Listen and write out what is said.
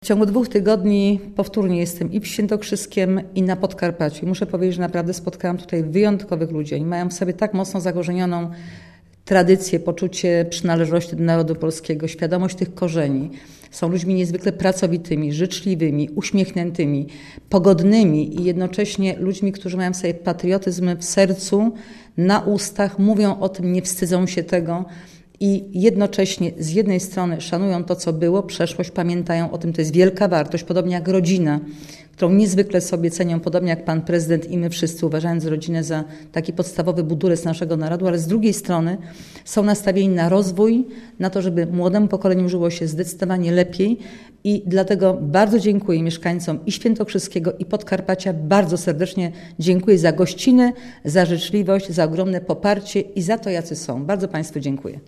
W ciągu 2 tygodni powtórnie jestem i w Świętokrzyskiem, i na Podkarpaciu. Muszę powiedzieć, że naprawdę spotkałam tutaj wyjątkowych ludzi. Oni mają w sobie tak mocno zakorzenioną tradycję, poczucie przynależności do narodu polskiego, świadomość tych korzeni. Są ludźmi niezwykle pracowitymi, życzliwymi, uśmiechniętymi, pogodnymi i jednocześnie ludźmi, którzy mają sobie patriotyzm w sercu, na ustach, mówią o tym, nie wstydzą się tego. I jednocześnie z jednej strony szanują to, co było, przeszłość, pamiętają o tym, to jest wielka wartość, podobnie jak rodzina, którą niezwykle sobie cenią, podobnie jak pan prezydent i my wszyscy, uważając rodzinę za taki podstawowy budulec naszego narodu, ale z drugiej strony są nastawieni na rozwój, na to, żeby młodemu pokoleniu żyło się zdecydowanie lepiej i dlatego bardzo dziękuję mieszkańcom i Świętokrzyskiego, i Podkarpacia. Bardzo serdecznie dziękuję za gościnę, za życzliwość, za ogromne poparcie i za to, jacy są. Bardzo państwu dziękuję.